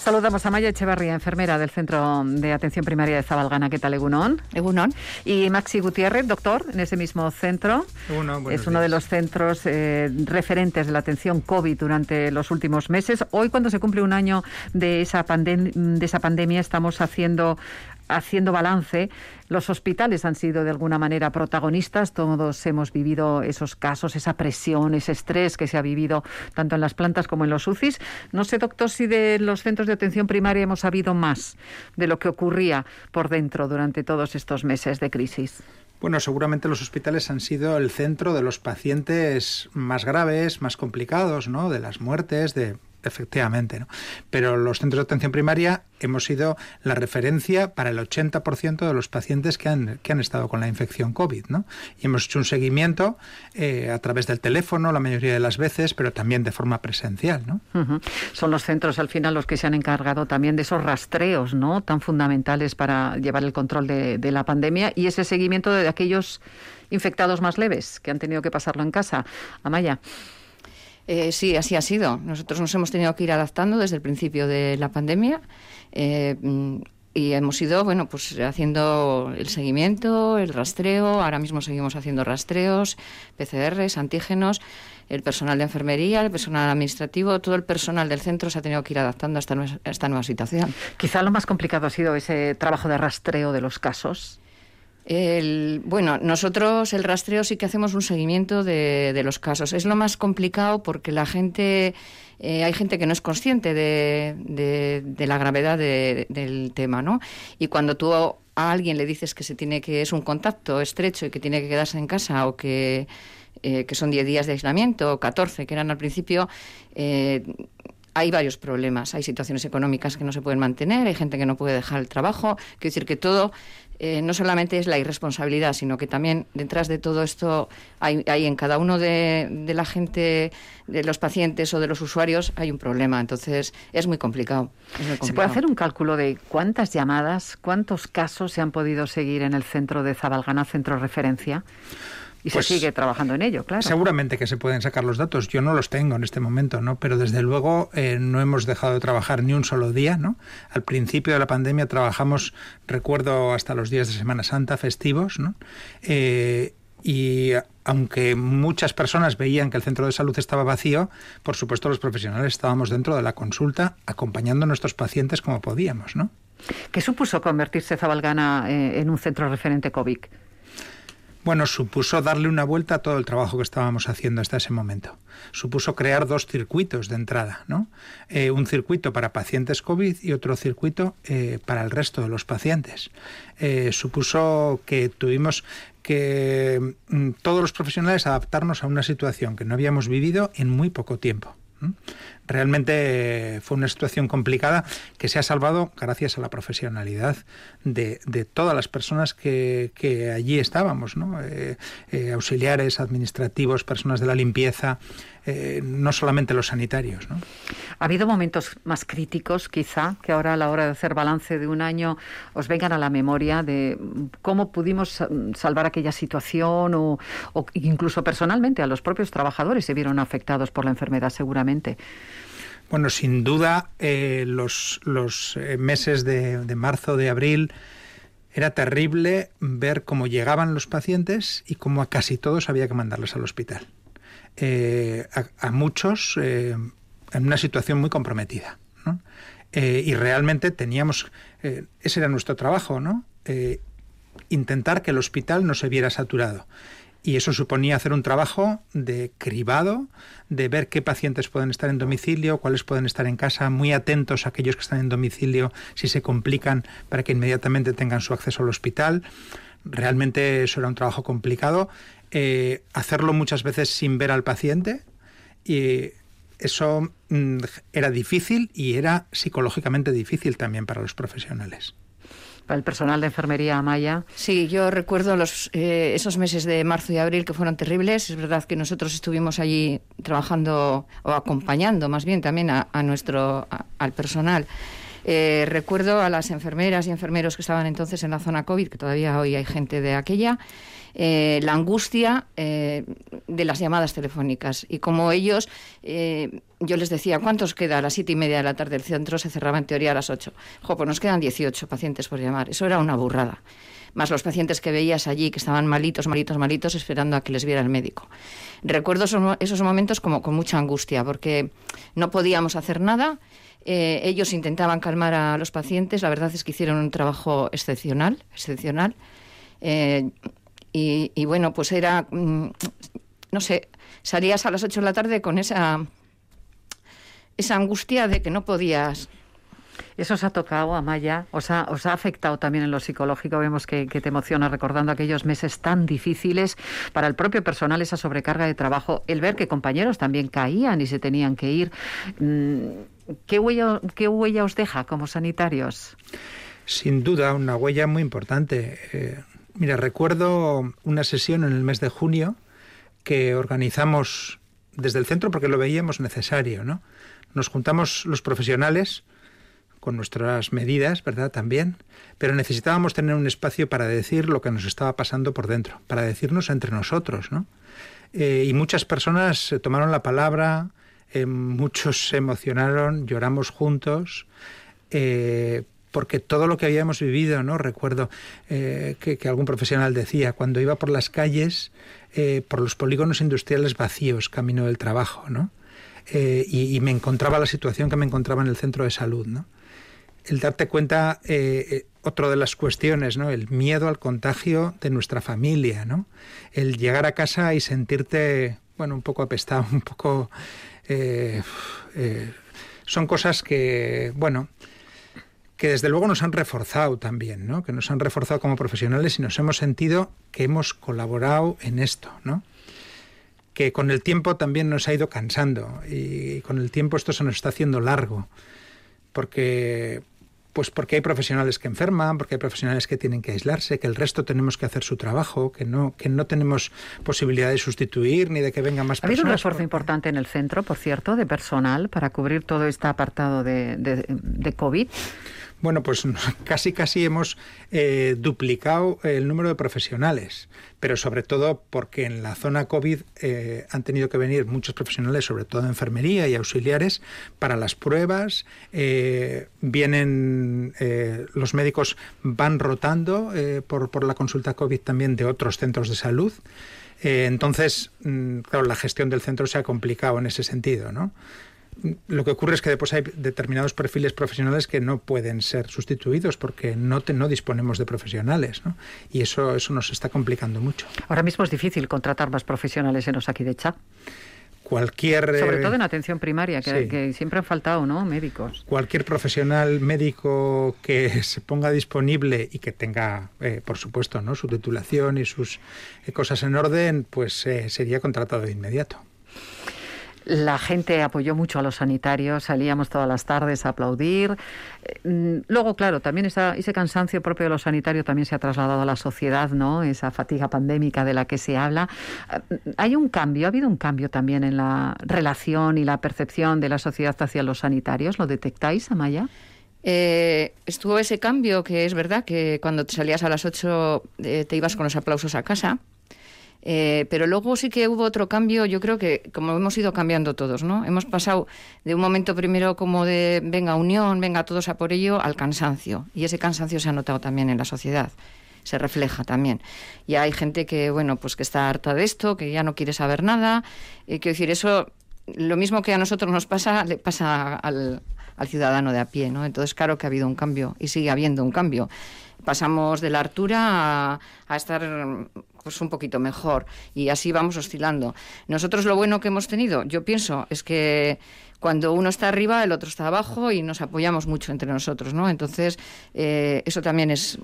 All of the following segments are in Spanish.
Saludamos a Amaia Echevarría, enfermera del Centro de Atención Primaria de Zabalgana. ¿Qué tal, Egunon? Egunon. Y Maxi Gutiérrez, doctor, en ese mismo centro. Egunon, es uno de los centros referentes de la atención COVID durante los últimos meses. Hoy, cuando se cumple un año de esa pandemia, estamos haciendo balance. Los hospitales han sido de alguna manera protagonistas. Todos hemos vivido esos casos, esa presión, ese estrés que se ha vivido tanto en las plantas como en los UCIs. No sé, doctor, si de los centros de atención primaria hemos sabido más de lo que ocurría por dentro durante todos estos meses de crisis. Bueno, seguramente los hospitales han sido el centro de los pacientes más graves, más complicados, ¿no? De las muertes, efectivamente, ¿no? Pero los centros de atención primaria hemos sido la referencia para el 80% de los pacientes que han estado con la infección COVID, ¿no? Y hemos hecho un seguimiento a través del teléfono la mayoría de las veces, pero también de forma presencial, ¿no? Uh-huh. Son los centros al final los que se han encargado también de esos rastreos, ¿no? Tan fundamentales para llevar el control de la pandemia y ese seguimiento de aquellos infectados más leves que han tenido que pasarlo en casa. Amaia. Sí, así ha sido. Nosotros nos hemos tenido que ir adaptando desde el principio de la pandemia y hemos ido, pues haciendo el seguimiento, el rastreo. Ahora mismo seguimos haciendo rastreos, PCRs, antígenos. El personal de enfermería, el personal administrativo, todo el personal del centro se ha tenido que ir adaptando a esta nueva situación. Quizá lo más complicado ha sido ese trabajo de rastreo de los casos. Nosotros el rastreo sí que hacemos un seguimiento de los casos. Es lo más complicado porque la gente, hay gente que no es consciente de la gravedad del tema, ¿no? Y cuando tú a alguien le dices que es un contacto estrecho y que tiene que quedarse en casa o que son 10 días de aislamiento o 14 que eran al principio, hay varios problemas. Hay situaciones económicas que no se pueden mantener, hay gente que no puede dejar el trabajo. Quiero decir que todo no solamente es la irresponsabilidad, sino que también detrás de todo esto hay en cada uno de la gente, de los pacientes o de los usuarios, hay un problema. Entonces es muy complicado. ¿Se puede hacer un cálculo de cuántas llamadas, cuántos casos se han podido seguir en el centro de Zabalgana, centro referencia? Y pues, se sigue trabajando en ello, claro. Seguramente que se pueden sacar los datos. Yo no los tengo en este momento, ¿no? Pero desde luego no hemos dejado de trabajar ni un solo día, ¿no? Al principio de la pandemia trabajamos, recuerdo, hasta los días de Semana Santa, festivos, ¿no? Y aunque muchas personas veían que el centro de salud estaba vacío, por supuesto los profesionales estábamos dentro de la consulta acompañando a nuestros pacientes como podíamos, ¿no? ¿Qué supuso convertirse Zabalgana en un centro referente COVID? Bueno, supuso darle una vuelta a todo el trabajo que estábamos haciendo hasta ese momento. Supuso crear 2 circuitos de entrada, ¿no? Un circuito para pacientes COVID y otro circuito para el resto de los pacientes. Supuso que tuvimos que todos los profesionales adaptarnos a una situación que no habíamos vivido en muy poco tiempo. Realmente fue una situación complicada que se ha salvado gracias a la profesionalidad de todas las personas que allí estábamos, ¿no? Auxiliares, administrativos, personas de la limpieza, no solamente los sanitarios, ¿no? ¿Ha habido momentos más críticos, quizá, que ahora a la hora de hacer balance de un año os vengan a la memoria de cómo pudimos salvar aquella situación o incluso personalmente a los propios trabajadores se vieron afectados por la enfermedad seguramente? Bueno, sin duda los meses de marzo, de abril, era terrible ver cómo llegaban los pacientes y cómo a casi todos había que mandarles al hospital. A muchos en una situación muy comprometida, ¿no? Y realmente teníamos, ese era nuestro trabajo, ¿no? Intentar que el hospital no se viera saturado. Y eso suponía hacer un trabajo de cribado, de ver qué pacientes pueden estar en domicilio, cuáles pueden estar en casa, muy atentos a aquellos que están en domicilio, si se complican, para que inmediatamente tengan su acceso al hospital. Realmente eso era un trabajo complicado. Hacerlo muchas veces sin ver al paciente, y eso era difícil y era psicológicamente difícil también para los profesionales. Para el personal de enfermería, Amaia. Sí, yo recuerdo esos meses de marzo y abril que fueron terribles. Es verdad que nosotros estuvimos allí trabajando o acompañando más bien también al personal Recuerdo a las enfermeras y enfermeros que estaban entonces en la zona COVID, que todavía hoy hay gente de aquella, la angustia de las llamadas telefónicas. Y como ellos, yo les decía, ¿cuántos queda? A las 7:30 de la tarde el centro se cerraba en teoría a las 8. Pues nos quedan 18 pacientes por llamar. Eso era una burrada. Más los pacientes que veías allí, que estaban malitos, esperando a que les viera el médico. Recuerdo esos momentos como con mucha angustia, porque no podíamos hacer nada. Ellos intentaban calmar a los pacientes. La verdad es que hicieron un trabajo excepcional. Y bueno, pues era, no sé, salías a las 8 de la tarde con esa angustia de que no podías. ¿Eso os ha tocado, Amaya? ¿Os ha afectado también en lo psicológico? Vemos que te emociona recordando aquellos meses tan difíciles para el propio personal, esa sobrecarga de trabajo, el ver que compañeros también caían y se tenían que ir. ¿Qué huella os deja como sanitarios? Sin duda, una huella muy importante. Mira, recuerdo una sesión en el mes de junio que organizamos desde el centro porque lo veíamos necesario, ¿no? Nos juntamos los profesionales con nuestras medidas, ¿verdad? También, pero necesitábamos tener un espacio para decir lo que nos estaba pasando por dentro, para decirnos entre nosotros, ¿no? Y muchas personas tomaron la palabra, muchos se emocionaron, lloramos juntos, porque todo lo que habíamos vivido, ¿no? Recuerdo que algún profesional decía, cuando iba por las calles, por los polígonos industriales vacíos, camino del trabajo, ¿no? Y me encontraba la situación que me encontraba en el centro de salud, ¿no? El darte cuenta, otra de las cuestiones, ¿no? El miedo al contagio de nuestra familia, ¿no? El llegar a casa y sentirte, bueno, un poco apestado, un poco... son cosas que, bueno, que desde luego nos han reforzado también, ¿no? Que nos han reforzado como profesionales y nos hemos sentido que hemos colaborado en esto, ¿no? Que con el tiempo también nos ha ido cansando y con el tiempo esto se nos está haciendo largo, porque hay profesionales que enferman, porque hay profesionales que tienen que aislarse, que el resto tenemos que hacer su trabajo, que no tenemos posibilidad de sustituir ni de que vengan más personas. Ha habido un esfuerzo importante en el centro, por cierto, de personal para cubrir todo este apartado de COVID. Bueno, pues casi hemos duplicado el número de profesionales, pero sobre todo porque en la zona COVID han tenido que venir muchos profesionales, sobre todo de enfermería y auxiliares, para las pruebas. Vienen los médicos van rotando por la consulta COVID también de otros centros de salud. Entonces, claro, la gestión del centro se ha complicado en ese sentido, ¿no? Lo que ocurre es que después hay determinados perfiles profesionales que no pueden ser sustituidos porque no disponemos de profesionales, ¿no? Y eso nos está complicando mucho. Ahora mismo es difícil contratar más profesionales en Osakidetza. Sobre todo en atención primaria, que siempre han faltado, ¿no? Médicos. Cualquier profesional médico que se ponga disponible y que tenga, por supuesto, ¿no? Su titulación y sus cosas en orden, pues sería contratado de inmediato. La gente apoyó mucho a los sanitarios, salíamos todas las tardes a aplaudir. Luego, claro, también ese cansancio propio de los sanitarios también se ha trasladado a la sociedad, ¿no? Esa fatiga pandémica de la que se habla. Ha habido un cambio también en la relación y la percepción de la sociedad hacia los sanitarios. ¿Lo detectáis, Amaya? Estuvo ese cambio, que es verdad que cuando te salías a las 8 te ibas con los aplausos a casa. Pero luego sí que hubo otro cambio, yo creo que como hemos ido cambiando todos, ¿no? Hemos pasado de un momento primero como de venga unión, venga todos a por ello, al cansancio. Y ese cansancio se ha notado también en la sociedad, se refleja también. Y hay gente que, bueno, pues que está harta de esto, que ya no quiere saber nada. Quiero decir, eso, lo mismo que a nosotros nos pasa, le pasa al ciudadano de a pie, ¿no? Entonces, claro que ha habido un cambio y sigue habiendo un cambio. Pasamos de la hartura a estar pues un poquito mejor y así vamos oscilando. Nosotros lo bueno que hemos tenido, yo pienso, es que cuando uno está arriba, el otro está abajo y nos apoyamos mucho entre nosotros, ¿no? Entonces, eso también es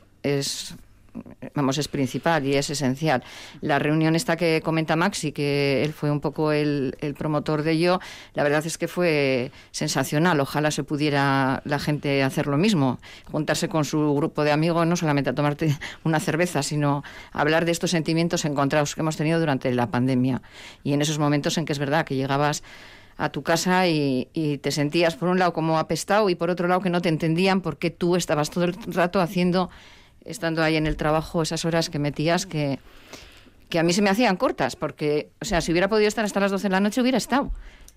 principal y es esencial. La reunión esta que comenta Maxi, que él fue un poco el promotor de ello, la verdad es que fue sensacional. Ojalá se pudiera la gente hacer lo mismo, juntarse con su grupo de amigos, no solamente a tomarte una cerveza, sino hablar de estos sentimientos encontrados que hemos tenido durante la pandemia. Y en esos momentos en que es verdad que llegabas a tu casa y te sentías por un lado como apestado y por otro lado que no te entendían porque tú estabas todo el rato estando ahí en el trabajo, esas horas que metías que a mí se me hacían cortas, porque, o sea, si hubiera podido estar hasta las 12 de la noche hubiera estado.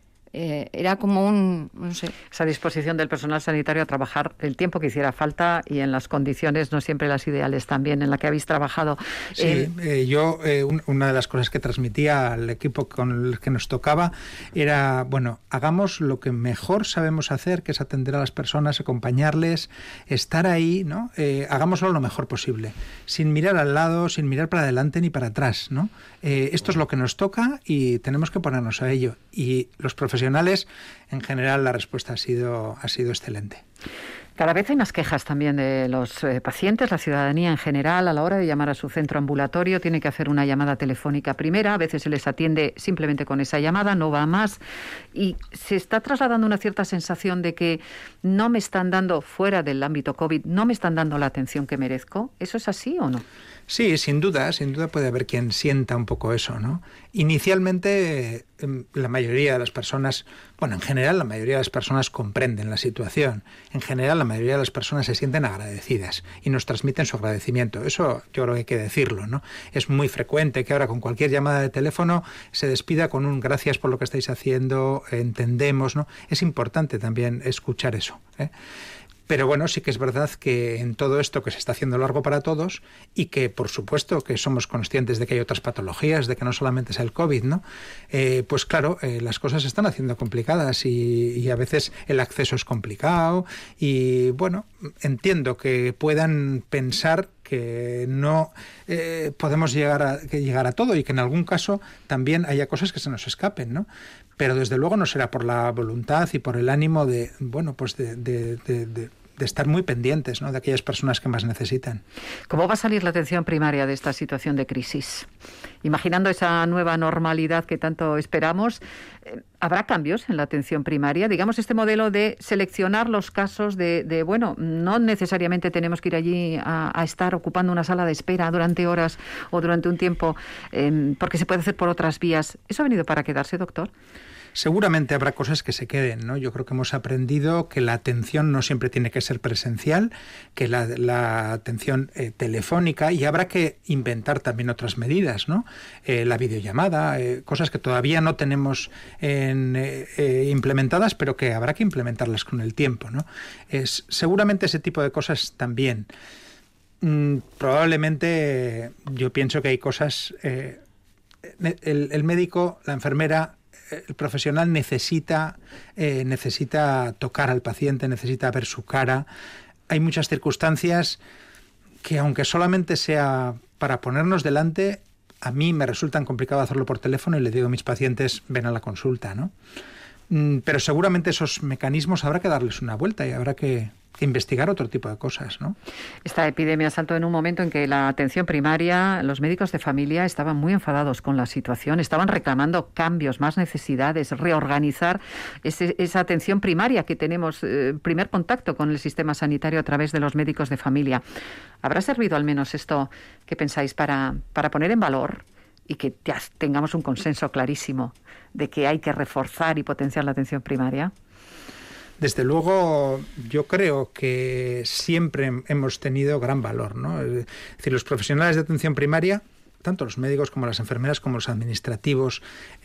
Era como no sé. Esa disposición del personal sanitario a trabajar el tiempo que hiciera falta y en las condiciones no siempre las ideales también en la que habéis trabajado. Sí, yo una de las cosas que transmitía al equipo con el que nos tocaba era, bueno, hagamos lo que mejor sabemos hacer, que es atender a las personas, acompañarles, estar ahí, ¿no? Hagámoslo lo mejor posible, sin mirar al lado, sin mirar para adelante ni para atrás, ¿no? Esto es lo que nos toca y tenemos que ponernos a ello. Y los profesionales, en general, la respuesta ha sido excelente. Cada vez hay más quejas también de los pacientes, la ciudadanía en general, a la hora de llamar a su centro ambulatorio, tiene que hacer una llamada telefónica primera, a veces se les atiende simplemente con esa llamada, no va más, y se está trasladando una cierta sensación de que no me están dando, fuera del ámbito COVID, no me están dando la atención que merezco. ¿Eso es así o no? Sí, sin duda puede haber quien sienta un poco eso, ¿no? Inicialmente, la mayoría de las personas, bueno, en general la mayoría de las personas comprenden la situación. En general la mayoría de las personas se sienten agradecidas y nos transmiten su agradecimiento. Eso yo creo que hay que decirlo, ¿no? Es muy frecuente que ahora con cualquier llamada de teléfono se despida con un gracias por lo que estáis haciendo, entendemos, ¿no? Es importante también escuchar eso, ¿eh? Pero bueno, sí que es verdad que en todo esto que se está haciendo largo para todos y que por supuesto que somos conscientes de que hay otras patologías, de que no solamente es el COVID, ¿no? Pues claro, las cosas se están haciendo complicadas y a veces el acceso es complicado y bueno, entiendo que puedan pensar que no podemos llegar a todo y que en algún caso también haya cosas que se nos escapen, ¿no? Pero desde luego no será por la voluntad y por el ánimo de, bueno, pues de estar muy pendientes, ¿no?, de aquellas personas que más necesitan. ¿Cómo va a salir la atención primaria de esta situación de crisis? Imaginando esa nueva normalidad que tanto esperamos, ¿habrá cambios en la atención primaria? Digamos, este modelo de seleccionar los casos de bueno, no necesariamente tenemos que ir allí a estar ocupando una sala de espera durante horas o durante un tiempo, porque se puede hacer por otras vías. ¿Eso ha venido para quedarse, doctor? Seguramente habrá cosas que se queden, ¿no? Yo creo que hemos aprendido que la atención no siempre tiene que ser presencial, que la atención telefónica, y habrá que inventar también otras medidas, ¿no? La videollamada, cosas que todavía no tenemos implementadas, pero que habrá que implementarlas con el tiempo, ¿no? Seguramente ese tipo de cosas también. Probablemente yo pienso que hay cosas... el médico, la enfermera, el profesional necesita tocar al paciente, necesita ver su cara. Hay muchas circunstancias que, aunque solamente sea para ponernos delante, a mí me resultan complicado hacerlo por teléfono y le digo a mis pacientes, ven a la consulta, ¿no? Pero seguramente esos mecanismos habrá que darles una vuelta y habrá que investigar otro tipo de cosas, ¿no? Esta epidemia saltó en un momento en que la atención primaria, los médicos de familia estaban muy enfadados con la situación, estaban reclamando cambios, más necesidades, reorganizar esa atención primaria que tenemos, primer contacto con el sistema sanitario a través de los médicos de familia. ¿Habrá servido al menos esto que pensáis para poner en valor y que tengamos un consenso clarísimo de que hay que reforzar y potenciar la atención primaria? Desde luego, yo creo que siempre hemos tenido gran valor, ¿no? Es decir, los profesionales de atención primaria, tanto los médicos como las enfermeras como los administrativos,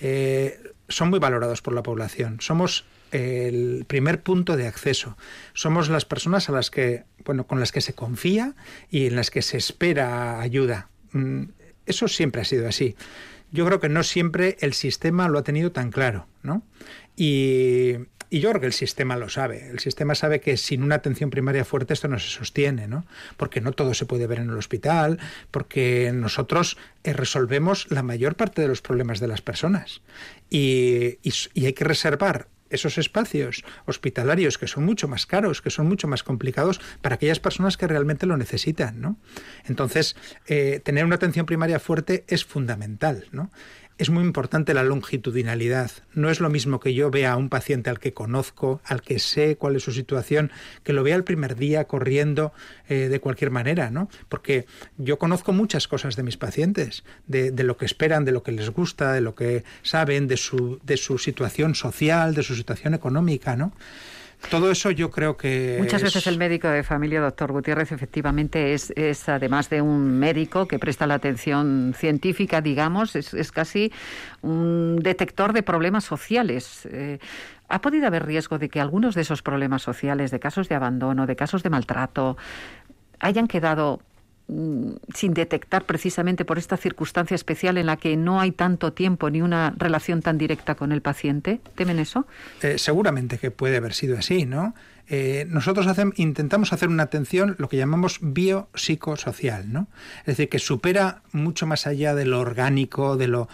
son muy valorados por la población. Somos el primer punto de acceso. Somos las personas a las que, bueno, con las que se confía y en las que se espera ayuda. Eso siempre ha sido así. Yo creo que no siempre el sistema lo ha tenido tan claro, ¿no? Y yo creo que el sistema lo sabe. El sistema sabe que sin una atención primaria fuerte esto no se sostiene, ¿no? Porque no todo se puede ver en el hospital, porque nosotros resolvemos la mayor parte de los problemas de las personas. Y hay que reservar esos espacios hospitalarios que son mucho más caros, que son mucho más complicados para aquellas personas que realmente lo necesitan, ¿no? Entonces, tener una atención primaria fuerte es fundamental, ¿no? es muy importante la longitudinalidad. No es lo mismo que yo vea a un paciente al que conozco, al que sé cuál es su situación, que lo vea el primer día corriendo de cualquier manera, ¿no? Porque yo conozco muchas cosas de mis pacientes, de lo que esperan, de lo que les gusta, de lo que saben, de su situación social, de su situación económica, ¿no? Todo eso yo creo que muchas veces el médico de familia, doctor Gutiérrez, efectivamente es además de un médico que presta la atención científica, digamos, es casi un detector de problemas sociales. ¿Ha podido haber riesgo de que algunos de esos problemas sociales, de casos de abandono, de casos de maltrato, hayan quedado sin detectar precisamente por esta circunstancia especial en la que no hay tanto tiempo ni una relación tan directa con el paciente? ¿Temen eso? Seguramente que puede haber sido así, ¿no? Nosotros intentamos hacer una atención, lo que llamamos biopsicosocial, ¿no? Es decir, que supera mucho más allá de lo orgánico, de lo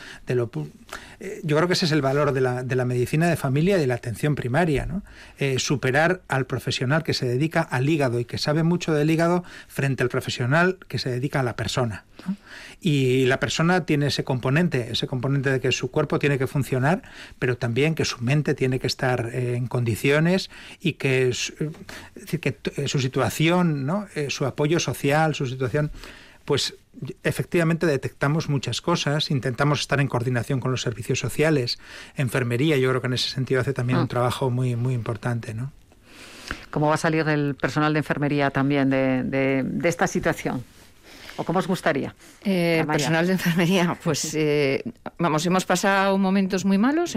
yo creo que ese es el valor de la medicina de familia y de la atención primaria, ¿no? Superar al profesional que se dedica al hígado y que sabe mucho del hígado frente al profesional que se dedica a la persona, ¿no? Y la persona tiene ese componente de que su cuerpo tiene que funcionar, pero también que su mente tiene que estar en condiciones y que su situación, ¿no? Su apoyo social, su situación, pues efectivamente detectamos muchas cosas, intentamos estar en coordinación con los servicios sociales, enfermería, yo creo que en ese sentido hace también un trabajo muy, muy importante, ¿no? ¿Cómo va a salir el personal de enfermería también de esta situación? ¿O cómo os gustaría? El personal de enfermería, pues hemos pasado momentos muy malos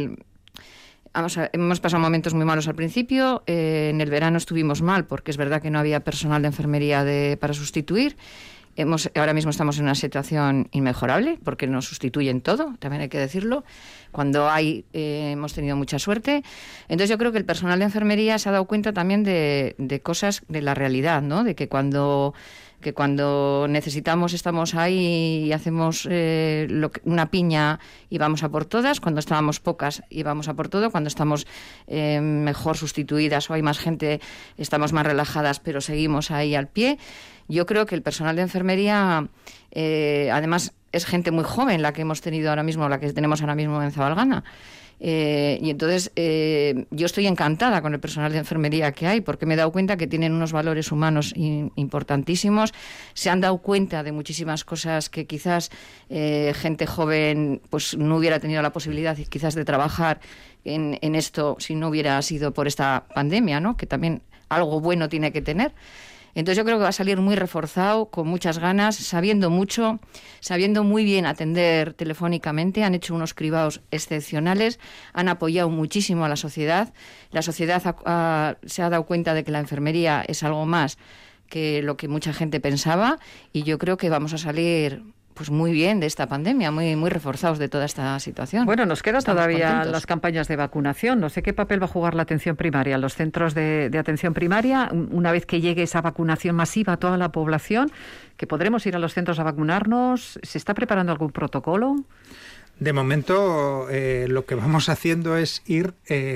hemos pasado momentos muy malos al principio. En el verano estuvimos mal porque es verdad que no había personal de enfermería para sustituir. Ahora mismo estamos en una situación inmejorable porque nos sustituyen todo, también hay que decirlo. Cuando hemos tenido mucha suerte. Entonces yo creo que el personal de enfermería se ha dado cuenta también de cosas de la realidad, ¿no? De que cuando necesitamos estamos ahí y hacemos una piña y vamos a por todas. Cuando estábamos pocas y vamos a por todo. Cuando estamos mejor sustituidas o hay más gente, estamos más relajadas, pero seguimos ahí al pie. Yo creo que el personal de enfermería, además, es gente muy joven la que tenemos ahora mismo en Zabalgana. Y entonces yo estoy encantada con el personal de enfermería que hay, porque me he dado cuenta que tienen unos valores humanos importantísimos. Se han dado cuenta de muchísimas cosas que quizás gente joven pues no hubiera tenido la posibilidad quizás de trabajar en esto si no hubiera sido por esta pandemia, ¿no? Que también algo bueno tiene que tener. Entonces yo creo que va a salir muy reforzado, con muchas ganas, sabiendo muy bien atender telefónicamente. Han hecho unos cribados excepcionales, han apoyado muchísimo a la sociedad. La sociedad se ha dado cuenta de que la enfermería es algo más que lo que mucha gente pensaba, y yo creo que vamos a salir pues muy bien de esta pandemia, muy, muy reforzados de toda esta situación. Bueno, nos quedan todavía las campañas de vacunación. No sé qué papel va a jugar la atención primaria, los centros de atención primaria, una vez que llegue esa vacunación masiva a toda la población, que podremos ir a los centros a vacunarnos. ¿Se está preparando algún protocolo? De momento lo que vamos haciendo es ir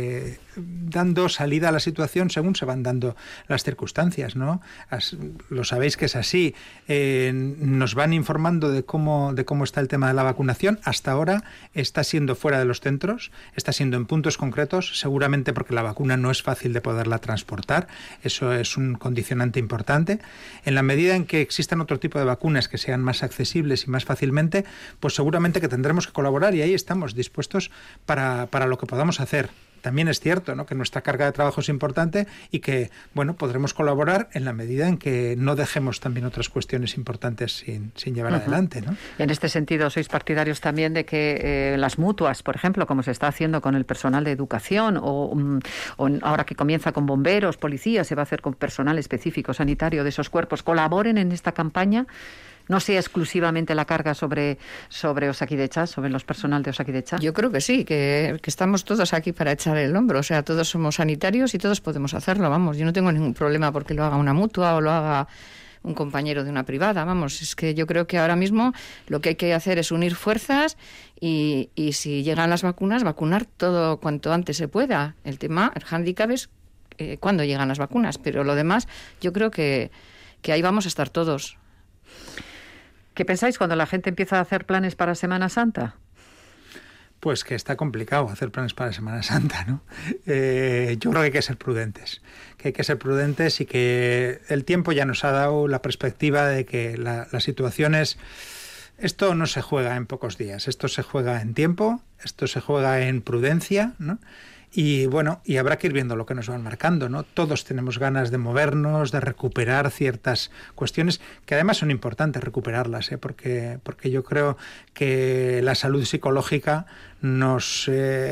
dando salida a la situación según se van dando las circunstancias, ¿no? Lo sabéis que es así. Nos van informando de cómo está el tema de la vacunación. Hasta ahora está siendo fuera de los centros, está siendo en puntos concretos, seguramente porque la vacuna no es fácil de poderla transportar. Eso es un condicionante importante. En la medida en que existan otro tipo de vacunas que sean más accesibles y más fácilmente, pues seguramente que tendremos que colaborar, y ahí estamos dispuestos para lo que podamos hacer. También es cierto, ¿no?, que nuestra carga de trabajo es importante y que, bueno, podremos colaborar en la medida en que no dejemos también otras cuestiones importantes sin llevar adelante, ¿no? En este sentido, sois partidarios también de que las mutuas, por ejemplo, como se está haciendo con el personal de educación o ahora que comienza con bomberos, policías, se va a hacer con personal específico sanitario de esos cuerpos, colaboren en esta campaña. No sea exclusivamente la carga sobre Osakidetza, sobre los personal de Osakidetza. Yo creo que sí, que estamos todos aquí para echar el hombro. O sea, todos somos sanitarios y todos podemos hacerlo, vamos. Yo no tengo ningún problema porque lo haga una mutua o lo haga un compañero de una privada, vamos. Es que yo creo que ahora mismo lo que hay que hacer es unir fuerzas y si llegan las vacunas, vacunar todo cuanto antes se pueda. El hándicap es cuándo llegan las vacunas, pero lo demás yo creo que ahí vamos a estar todos. ¿Qué pensáis cuando la gente empieza a hacer planes para Semana Santa? Pues que está complicado hacer planes para Semana Santa, ¿no? Yo creo que hay que ser prudentes. Y que el tiempo ya nos ha dado la perspectiva de que las situaciones... Esto no se juega en pocos días, esto se juega en tiempo, esto se juega en prudencia, ¿no? Y bueno, y habrá que ir viendo lo que nos van marcando, ¿no? Todos tenemos ganas de movernos, de recuperar ciertas cuestiones que además son importantes recuperarlas, porque yo creo que la salud psicológica nos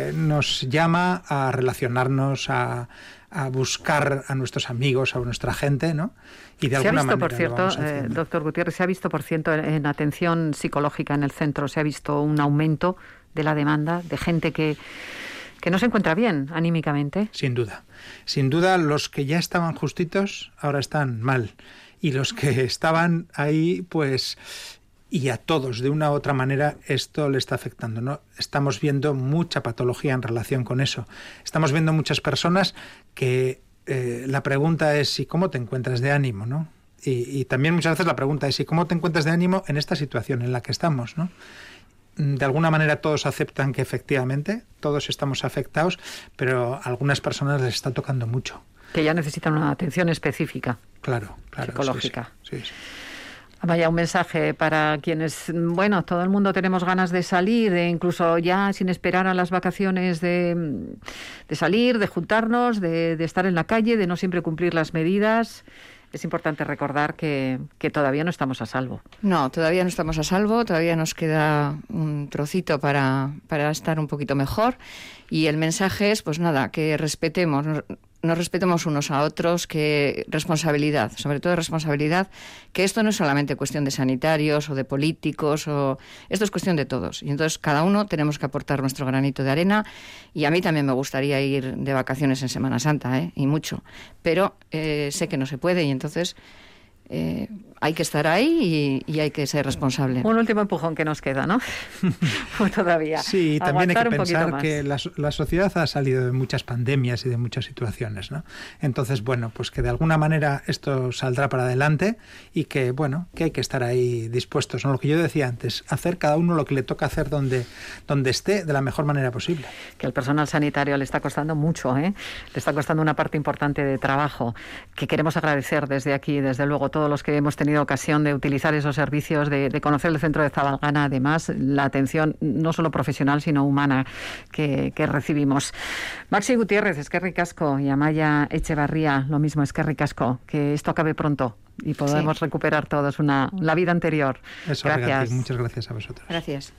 llama a relacionarnos, a buscar a nuestros amigos, a nuestra gente, ¿no? Y de alguna manera por cierto, doctor Gutiérrez, se ha visto, por cierto, en atención psicológica en el centro, se ha visto un aumento de la demanda de gente que no se encuentra bien anímicamente. Sin duda, los que ya estaban justitos ahora están mal. Y los que estaban ahí, pues... Y a todos, de una u otra manera, esto le está afectando, ¿no? Estamos viendo mucha patología en relación con eso. Estamos viendo muchas personas que la pregunta es ¿y cómo te encuentras de ánimo, no? Y también muchas veces la pregunta es ¿y cómo te encuentras de ánimo en esta situación en la que estamos, no? De alguna manera todos aceptan que efectivamente todos estamos afectados, pero a algunas personas les está tocando mucho. Que ya necesitan una atención específica. Claro. Psicológica. Sí. Vaya, un mensaje para quienes, bueno, todo el mundo tenemos ganas de salir, incluso ya sin esperar a las vacaciones de salir, de juntarnos, de estar en la calle, de no siempre cumplir las medidas. Es importante recordar que todavía no estamos a salvo. No, todavía no estamos a salvo, todavía nos queda un trocito para estar un poquito mejor. Y el mensaje es, pues nada, que nos respetemos unos a otros, que responsabilidad, sobre todo responsabilidad, que esto no es solamente cuestión de sanitarios o de políticos, esto es cuestión de todos. Y entonces cada uno tenemos que aportar nuestro granito de arena, y a mí también me gustaría ir de vacaciones en Semana Santa, y mucho, pero sé que no se puede, y entonces hay que estar ahí y hay que ser responsable. Un último empujón que nos queda, ¿no? Todavía. Sí, también hay que pensar que la sociedad ha salido de muchas pandemias y de muchas situaciones, ¿no? Entonces, bueno, pues que de alguna manera esto saldrá para adelante y que, bueno, que hay que estar ahí dispuestos, ¿no? Lo que yo decía antes, hacer cada uno lo que le toca hacer donde esté de la mejor manera posible. Que al personal sanitario le está costando mucho, le está costando una parte importante de trabajo, que queremos agradecer desde aquí, desde luego, todos los que hemos tenido ocasión de utilizar esos servicios, de conocer el centro de Zabalgana, además, la atención no solo profesional, sino humana que recibimos. Maxi Gutiérrez, eskerrik asko, y Amaia Echevarría, lo mismo, eskerrik asko, que esto acabe pronto y podemos recuperar todos la vida anterior. Eso, gracias. Muchas gracias a vosotros. Gracias.